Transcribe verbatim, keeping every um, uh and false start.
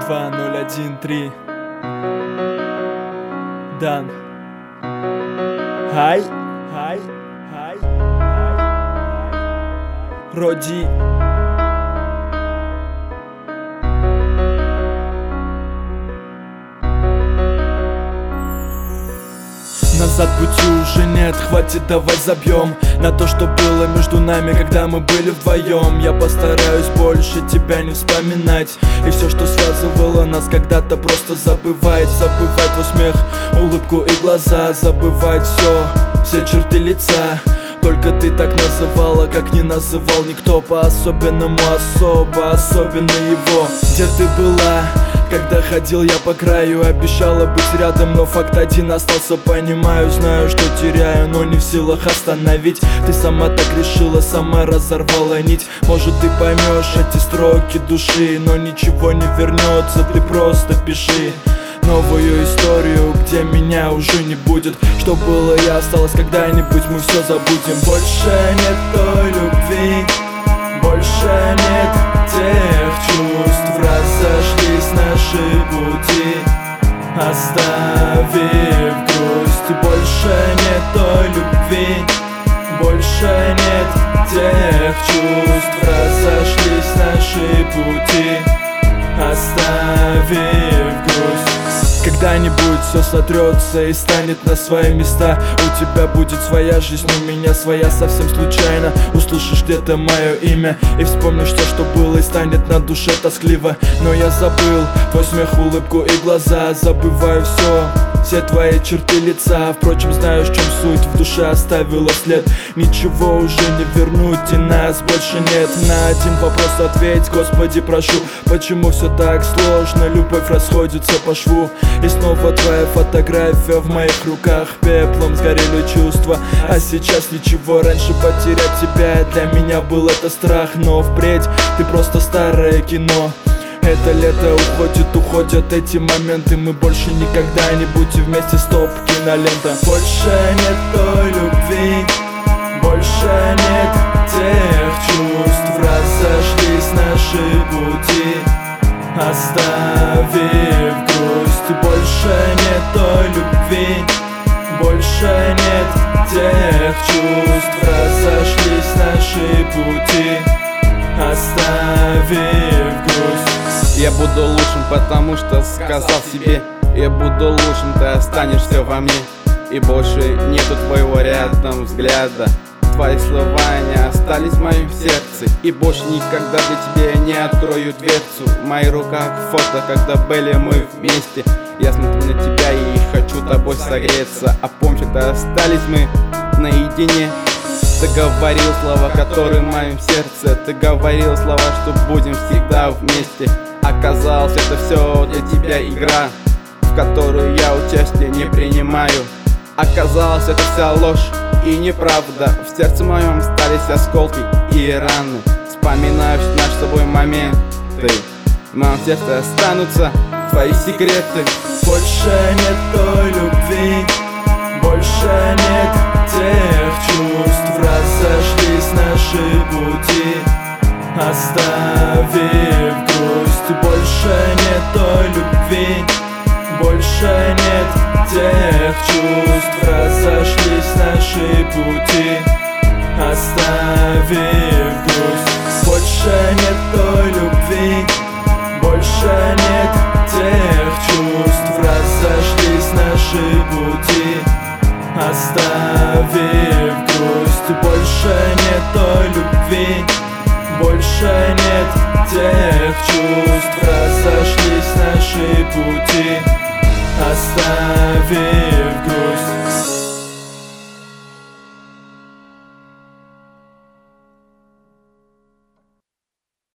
два ноль один три. Дан. Хай, хай, хай, хай, Роди. Назад пути уже нет, хватит, давай забьем на то, что было между нами, когда мы были вдвоем. Я постараюсь больше тебя не вспоминать, и все, что связывало нас когда-то, просто забывать. Забывать твой смех, улыбку и глаза, забывать все, все черты лица. Только ты так называла, как не называл никто. По-особенному особо, особенно его. Где ты была, когда ходил я по краю? Обещала быть рядом, но факт один остался. Понимаю, знаю, что теряю, но не в силах остановить. Ты сама так решила, сама разорвала нить. Может, ты поймешь эти строки души, но ничего не вернется, ты просто пиши новую историю, где меня уже не будет. Что было и осталось, когда-нибудь мы все забудем. Больше нет той любви, больше нет тех чувств. Разошлись наши пути, оставив грусть. Больше нет той любви, больше нет тех чувств. Разошлись наши пути, оставив грусть. Когда-нибудь все сотрется и станет на свои места. У тебя будет своя жизнь, у меня своя совсем случайно. Услышишь где-то мое имя и вспомнишь то, что было, и станет на душе тоскливо. Но я забыл твой смех, улыбку и глаза. Забываю все, все твои черты лица. Впрочем, знаю, в чем суть, в душе оставила след. Ничего уже не вернуть, и нас больше нет. На один вопрос ответь, Господи, прошу. Почему все так сложно, любовь расходится по шву? И снова твоя фотография в моих руках. Пеплом сгорели чувства, а сейчас ничего. Раньше потерять тебя для меня был это страх, но впредь ты просто старое кино. Это лето уходит, уходят эти моменты. Мы больше никогда не будем вместе, стоп, кинолента. Больше нет той любви, больше нет тех чувств. Разошлись наши пути, оставив грусть. Больше нет той любви, больше нет тех чувств. Разошлись наши пути, оставив грусть. Я буду лучшим, потому что сказал себе: я буду лучшим, ты останешься во мне. И больше нету твоего рядом взгляда. Твои слова не остались в моем сердце, и больше никогда для тебя не открою дверцу. В моих руках фото, когда были мы вместе. Я смотрю на тебя и хочу тобой согреться. А помнишь, когда остались мы наедине? Ты говорил слова, которые в моем сердце. Ты говорил слова, что будем всегда вместе. Оказалось, это все для тебя игра, в которую я участие не принимаю. Оказалось, это вся ложь и неправда. В сердце моем остались осколки и раны. Вспоминаю наш с тобой момент. Ты в моем сердце останутся твои секреты. Больше нет той любви, больше нет тех чувств. Разошлись наши пути, оставив грусть. Больше нет той любви, больше нет тех чувств. Разошлись наши пути, оставив грусть. Больше нет той любви, больше нет тех чувств. Разошлись наши пути, оставив грусть. Больше нет той любви, больше нет тех чувств. Разошлись наши пути, оставив